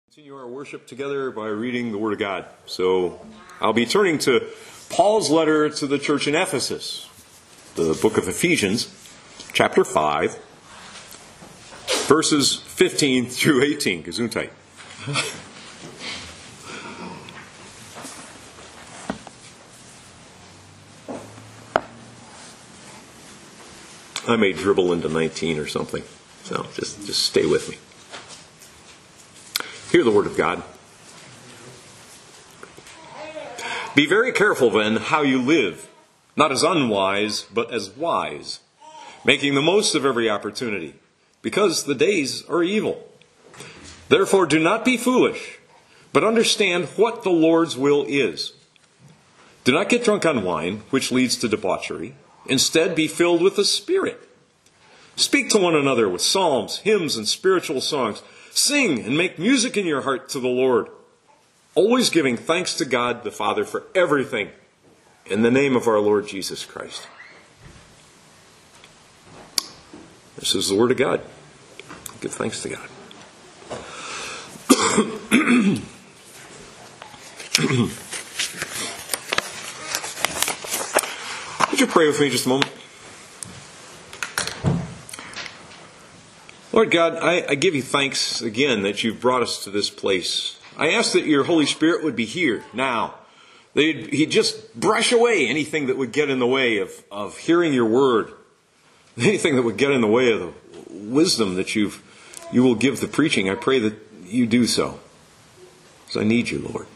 Continue our worship together by reading the Word of God. So I'll be turning to Paul's letter to the church in Ephesus, the book of Ephesians, chapter 5, verses 15 through 18. Gesundheit. I may dribble into 19 or something, so just stay with me. Hear the word of God. Be very careful then how you live, not as unwise, but as wise, making the most of every opportunity, because the days are evil. Therefore do not be foolish, but understand what the Lord's will is. Do not get drunk on wine, which leads to debauchery. Instead, be filled with the Spirit. Speak to one another with psalms, hymns, and spiritual songs. Sing and make music in your heart to the Lord, always giving thanks to God the Father for everything, in the name of our Lord Jesus Christ. This is the Word of God. Give thanks to God. Would you pray with me just a moment? Lord God, I give you thanks again that you've brought us to this place. I ask that your Holy Spirit would be here now. That he'd just brush away anything that would get in the way of hearing your word. Anything that would get in the way of the wisdom that you will give the preaching. I pray that you do so. Because I need you, Lord.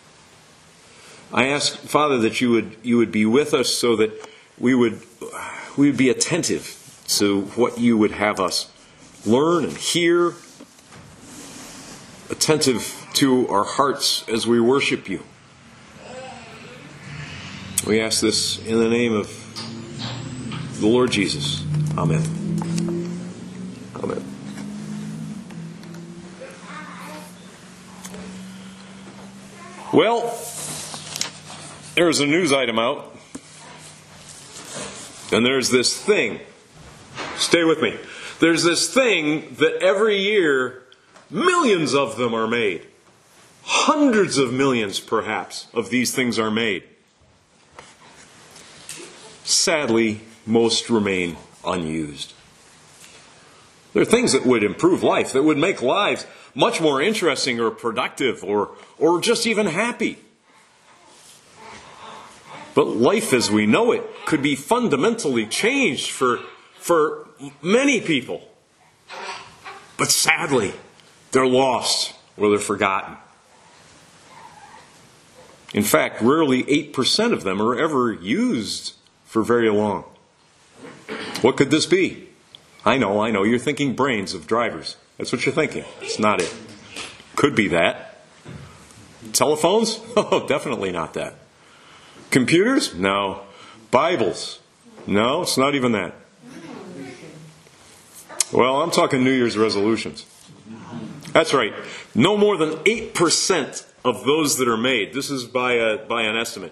I ask, Father, that you would be with us so that we would be attentive to what you would have us learn and hear, attentive to our hearts as we worship you. We ask this in the name of the Lord Jesus. Amen. Amen. Well, there's a news item out, and there's this thing. Stay with me. There's this thing that every year, millions of them are made. Hundreds of millions, perhaps, of these things are made. Sadly, most remain unused. They're things that would improve life, that would make lives much more interesting or productive or just even happy. But life as we know it could be fundamentally changed for many people. But sadly, they're lost or they're forgotten. In fact, rarely 8% of them are ever used for very long. What could this be? I know, you're thinking brains of drivers. That's what you're thinking. It's not it. Could be that. Telephones? Oh, definitely not that. Computers? No. Bibles? No, it's not even that. Well, I'm talking New Year's resolutions. That's right. No more than 8% of those that are made. This is by an estimate.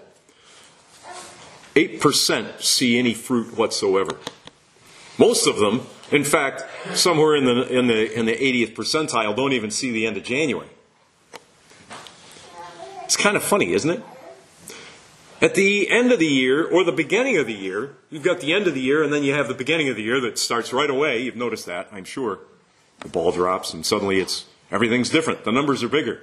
8% see any fruit whatsoever. Most of them, in fact, somewhere in the 80th percentile, don't even see the end of January. It's kind of funny, isn't it? At the end of the year, or the beginning of the year, you've got the end of the year, and then you have the beginning of the year that starts right away. You've noticed that, I'm sure. The ball drops, and suddenly everything's different. The numbers are bigger.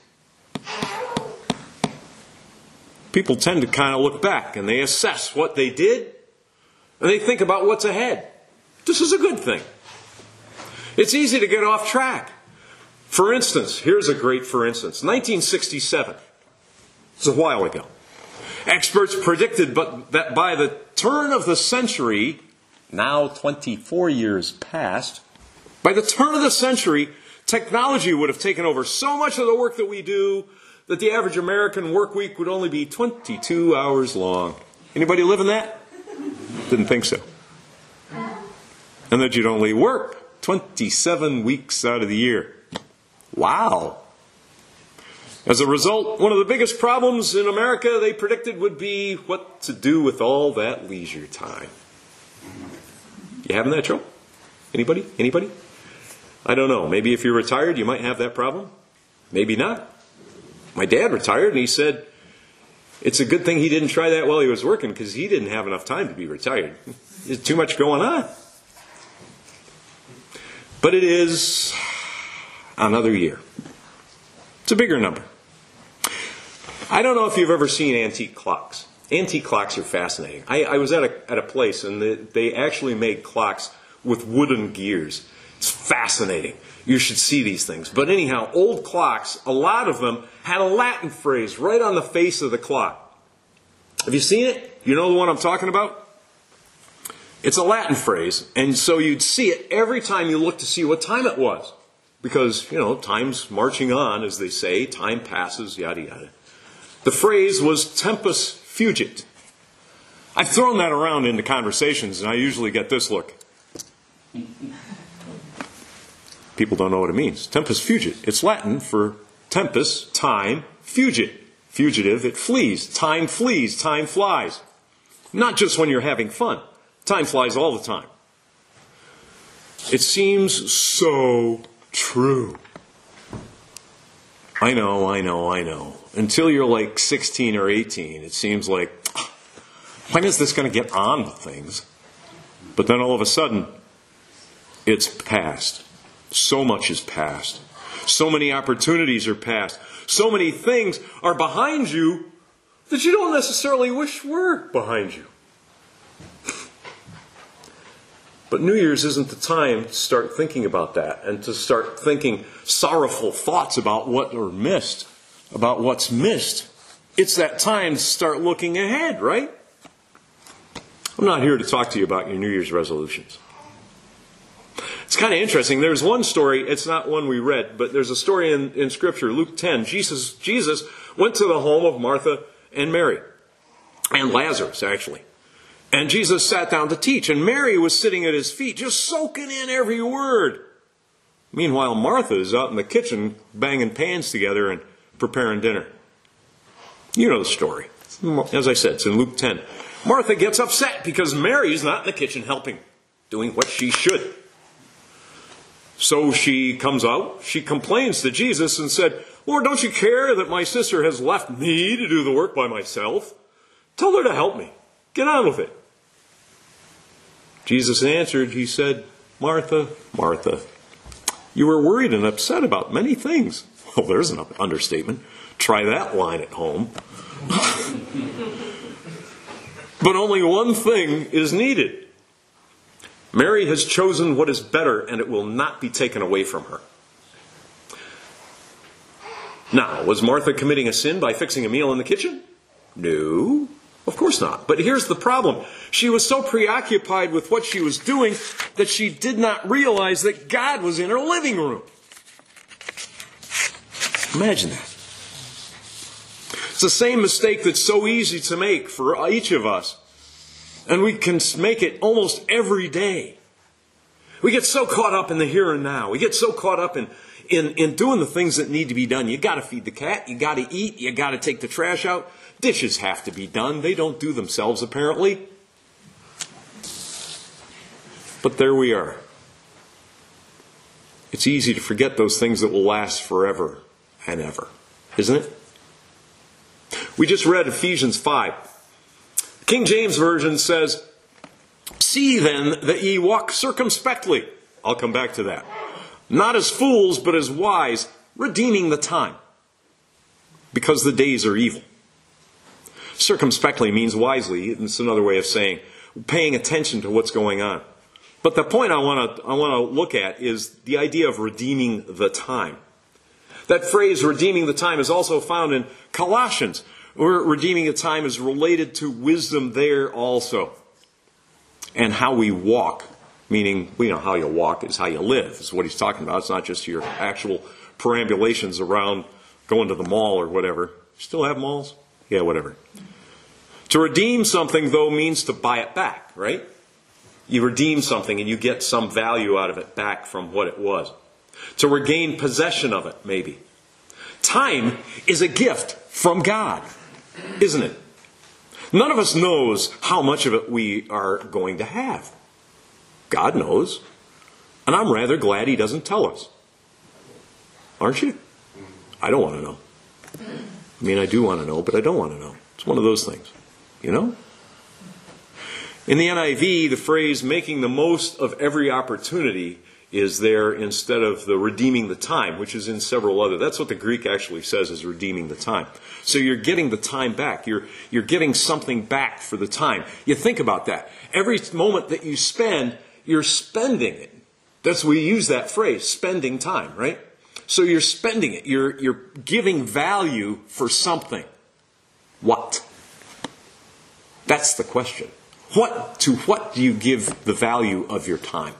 People tend to kind of look back, and they assess what they did, and they think about what's ahead. This is a good thing. It's easy to get off track. For instance, here's a great for instance. 1967. It's a while ago. Experts predicted that by the turn of the century, now 24 years past, by the turn of the century, technology would have taken over so much of the work that we do that the average American work week would only be 22 hours long. Anybody live in that? Didn't think so. And that you'd only work 27 weeks out of the year. Wow. As a result, one of the biggest problems in America, they predicted, would be what to do with all that leisure time. You having that trouble? Anybody? I don't know. Maybe if you're retired, you might have that problem. Maybe not. My dad retired, and he said it's a good thing he didn't try that while he was working, because he didn't have enough time to be retired. There's too much going on. But it is another year. It's a bigger number. I don't know if you've ever seen antique clocks. Antique clocks are fascinating. I was at a place, and they actually made clocks with wooden gears. It's fascinating. You should see these things. But anyhow, old clocks, a lot of them had a Latin phrase right on the face of the clock. Have you seen it? You know the one I'm talking about? It's a Latin phrase, and so you'd see it every time you look to see what time it was. Because, time's marching on, as they say, time passes, yada yada. The phrase was tempus fugit. I've thrown that around into conversations, and I usually get this look. People don't know what it means. Tempus fugit. It's Latin for tempus, time, fugit. Fugitive, it flees. Time flies. Not just when you're having fun. Time flies all the time. It seems so true. I know. Until you're like 16 or 18, it seems like, when is this going to get on with things? But then all of a sudden, it's past. So much is past. So many opportunities are past. So many things are behind you that you don't necessarily wish were behind you. But New Year's isn't the time to start thinking about that and to start thinking sorrowful thoughts about what are missed, about what's missed. It's that time to start looking ahead, right? I'm not here to talk to you about your New Year's resolutions. It's kind of interesting. There's one story, it's not one we read, but there's a story in Scripture, Luke 10. Jesus went to the home of Martha and Mary, and Lazarus, actually. And Jesus sat down to teach, and Mary was sitting at his feet, just soaking in every word. Meanwhile, Martha is out in the kitchen banging pans together and preparing dinner. You know the story. As I said, it's in Luke 10. Martha gets upset because Mary's not in the kitchen helping, doing what she should. So she comes out, she complains to Jesus and said, "Lord, don't you care that my sister has left me to do the work by myself? Tell her to help me. Get on with it." Jesus answered, he said, "Martha, Martha, you were worried and upset about many things." Well, there's an understatement. Try that line at home. But only one thing is needed. Mary has chosen what is better, and it will not be taken away from her. Now, was Martha committing a sin by fixing a meal in the kitchen? No, of course not. But here's the problem. She was so preoccupied with what she was doing that she did not realize that God was in her living room. Imagine that. It's the same mistake that's so easy to make for each of us. And we can make it almost every day. We get so caught up in the here and now. We get so caught up in doing the things that need to be done. You got to feed the cat. You got to eat. You got to take the trash out. Dishes have to be done. They don't do themselves, apparently. But there we are. It's easy to forget those things that will last forever and ever, isn't it? We just read Ephesians 5. King James Version says, "See then that ye walk circumspectly." I'll come back to that. "Not as fools, but as wise, redeeming the time, because the days are evil." Circumspectly means wisely. It's another way of saying paying attention to what's going on. But the point I want to look at is the idea of redeeming the time. That phrase, redeeming the time, is also found in Colossians, where redeeming the time is related to wisdom there also. And how we walk, meaning, how you walk is how you live, is what he's talking about. It's not just your actual perambulations around going to the mall or whatever. Still have malls? Yeah, whatever. To redeem something, though, means to buy it back, right? You redeem something and you get some value out of it back from what it was. To regain possession of it, maybe. Time is a gift from God, isn't it? None of us knows how much of it we are going to have. God knows. And I'm rather glad he doesn't tell us. Aren't you? I don't want to know. I mean, I do want to know, but I don't want to know. It's one of those things, you know? In the NIV, the phrase making the most of every opportunity is there instead of the redeeming the time, which is in several other. That's what the Greek actually says, is redeeming the time. So you're getting the time back. You're getting something back for the time. You think about that. Every moment that you spend, you're spending it. That's we use that phrase, spending time, right? So you're spending it. You're giving value for something. What? That's the question. To what do you give the value of your time?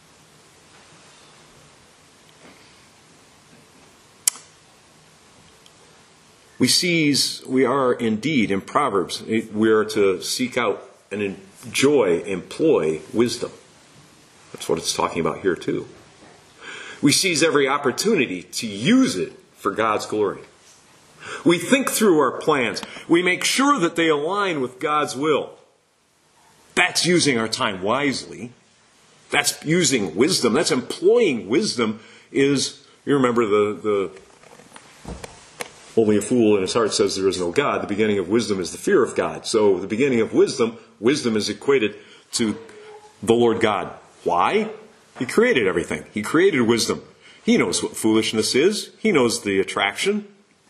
We are indeed, in Proverbs, we are to seek out and employ wisdom. That's what it's talking about here too. We seize every opportunity to use it for God's glory. We think through our plans. We make sure that they align with God's will. That's using our time wisely. That's using wisdom. That's employing wisdom. You remember the only a fool in his heart says there is no God. The beginning of wisdom is the fear of God. So the beginning of wisdom is equated to the Lord God. Why? He created everything. He created wisdom. He knows what foolishness is. He knows the attraction.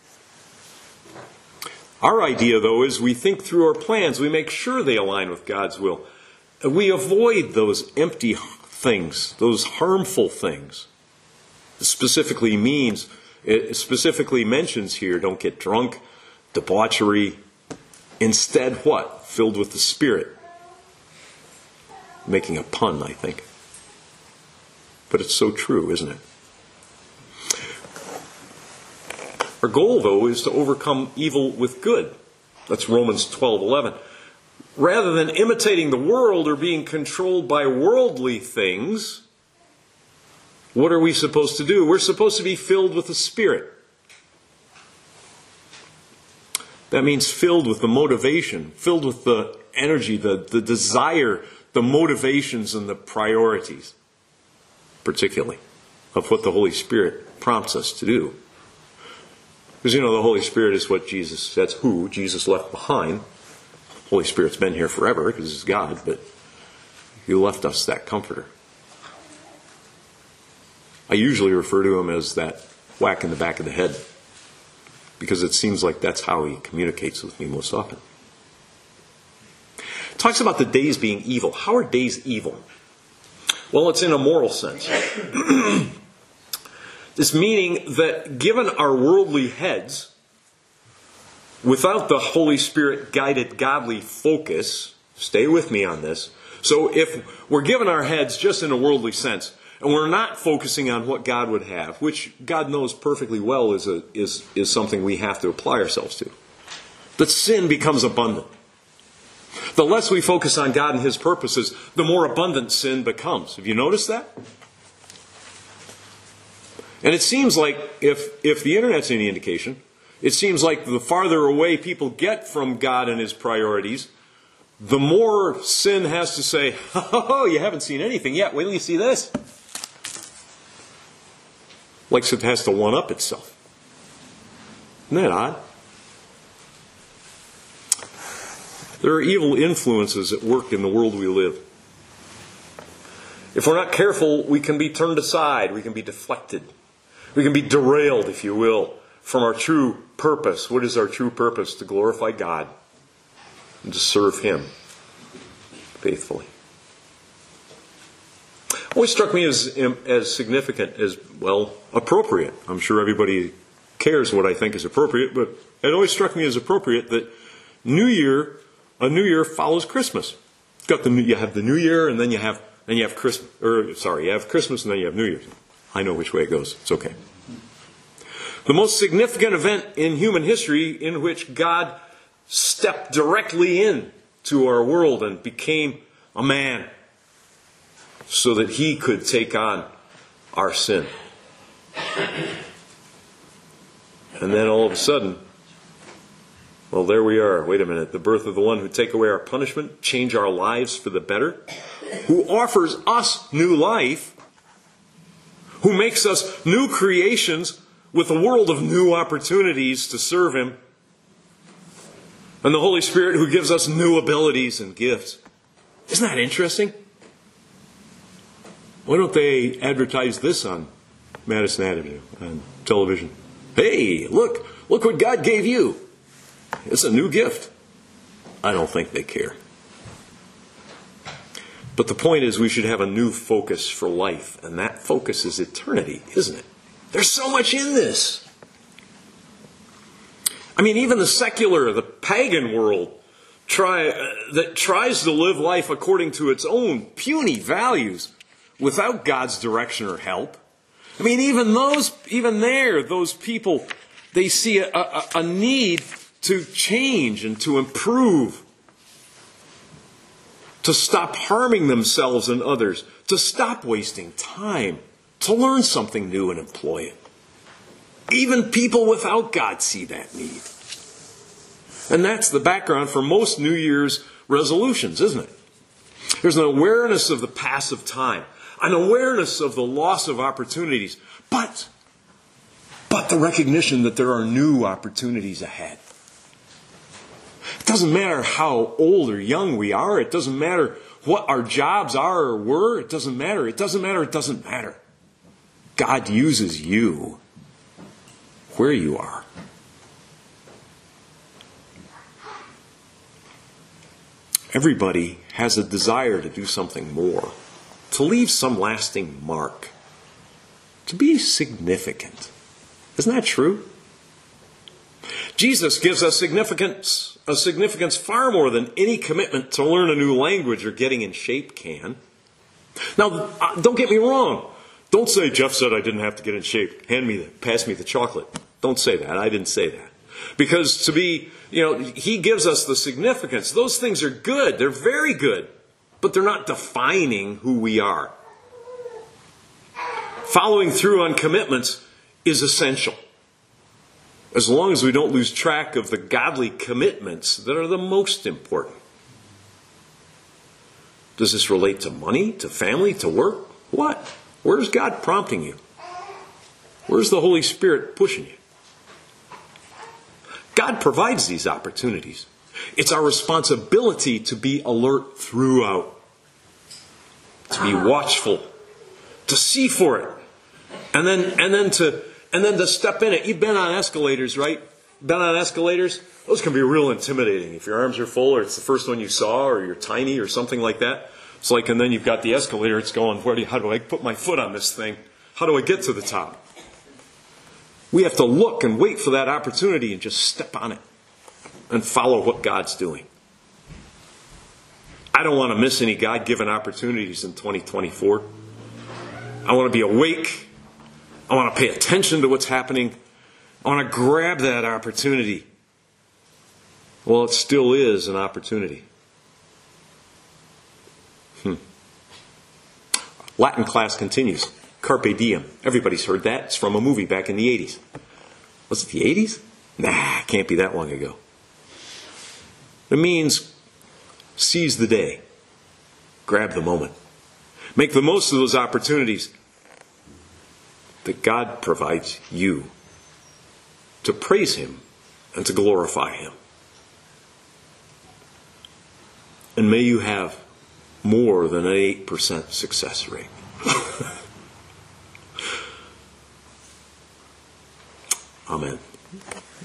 Our idea, though, is we think through our plans. We make sure they align with God's will. We avoid those empty things, those harmful things. It specifically mentions here, don't get drunk, debauchery. Instead, what? Filled with the Spirit. Making a pun, I think. But it's so true, isn't it? Our goal, though, is to overcome evil with good. That's Romans 12:11. Rather than imitating the world or being controlled by worldly things, what are we supposed to do? We're supposed to be filled with the Spirit. That means filled with the motivation, filled with the energy, the desire, the motivations and the priorities, particularly, of what the Holy Spirit prompts us to do. Because, the Holy Spirit is that's who Jesus left behind. Holy Spirit's been here forever because He's God, but He left us that comforter. I usually refer to Him as that whack in the back of the head, because it seems like that's how He communicates with me most often. It talks about the days being evil. How are days evil? Well, it's in a moral sense. This meaning that given our worldly heads, without the Holy Spirit guided godly focus, stay with me on this. So if we're given our heads just in a worldly sense, and we're not focusing on what God would have, which God knows perfectly well is something we have to apply ourselves to, that sin becomes abundant. The less we focus on God and His purposes, the more abundant sin becomes. Have you noticed that? And it seems like, if the Internet's any indication, it seems like the farther away people get from God and His priorities, the more sin has to say, oh, you haven't seen anything yet. Wait till you see this. Like it has to one-up itself. Isn't that odd? There are evil influences at work in the world we live. If we're not careful, we can be turned aside. We can be deflected. We can be derailed, if you will, from our true purpose. What is our true purpose? To glorify God and to serve Him faithfully. Always struck me as significant, as, appropriate. I'm sure everybody cares what I think is appropriate, but it always struck me as appropriate that a New Year follows Christmas. You have the New Year, and then you have Christmas. You have Christmas, and then you have New Year's. I know which way it goes. It's okay. The most significant event in human history in which God stepped directly into our world and became a man so that He could take on our sin. And then all of a sudden, there we are. Wait a minute. The birth of the one who take away our punishment, change our lives for the better, who offers us new life, who makes us new creations with a world of new opportunities to serve Him. And the Holy Spirit who gives us new abilities and gifts. Isn't that interesting? Why don't they advertise this on Madison Avenue on television? Hey, look what God gave you. It's a new gift. I don't think they care. But the point is we should have a new focus for life, and that focus is eternity, isn't it? There's so much in this. I mean, even the secular, the pagan world that tries to live life according to its own puny values without God's direction or help. I mean, those people, they see a need to change and to improve, to stop harming themselves and others, to stop wasting time, to learn something new and employ it. Even people without God see that need. And that's the background for most New Year's resolutions, isn't it? There's an awareness of the pass of time, an awareness of the loss of opportunities, but the recognition that there are new opportunities ahead. It doesn't matter how old or young we are. It doesn't matter what our jobs are or were. It doesn't matter. It doesn't matter. It doesn't matter. God uses you where you are. Everybody has a desire to do something more, to leave some lasting mark, to be significant. Isn't that true? Jesus gives us a significance far more than any commitment to learn a new language or getting in shape can. Now, don't get me wrong. Don't say, Jeff said I didn't have to get in shape. Pass me the chocolate. Don't say that. I didn't say that. Because He gives us the significance. Those things are good. They're very good. But they're not defining who we are. Following through on commitments is essential. As long as we don't lose track of the godly commitments that are the most important. Does this relate to money, to family, to work? What? Where's God prompting you? Where's the Holy Spirit pushing you? God provides these opportunities. It's our responsibility to be alert throughout. To be watchful. To see for it. And then to step in it. You've been on escalators, right? Been on escalators? Those can be real intimidating. If your arms are full or it's the first one you saw or you're tiny or something like that. It's like, and then you've got the escalator. It's going, how do I put my foot on this thing? How do I get to the top? We have to look and wait for that opportunity and just step on it and follow what God's doing. I don't want to miss any God-given opportunities in 2024. I want to be awake. I want to pay attention to what's happening. I want to grab that opportunity. Well, it still is an opportunity. Latin class continues. Carpe diem. Everybody's heard that. It's from a movie back in the 80s. Was it the 80s? Nah, it can't be that long ago. It means seize the day. Grab the moment. Make the most of those opportunities that God provides you to praise Him and to glorify Him. And may you have more than an 8% success rate. Amen.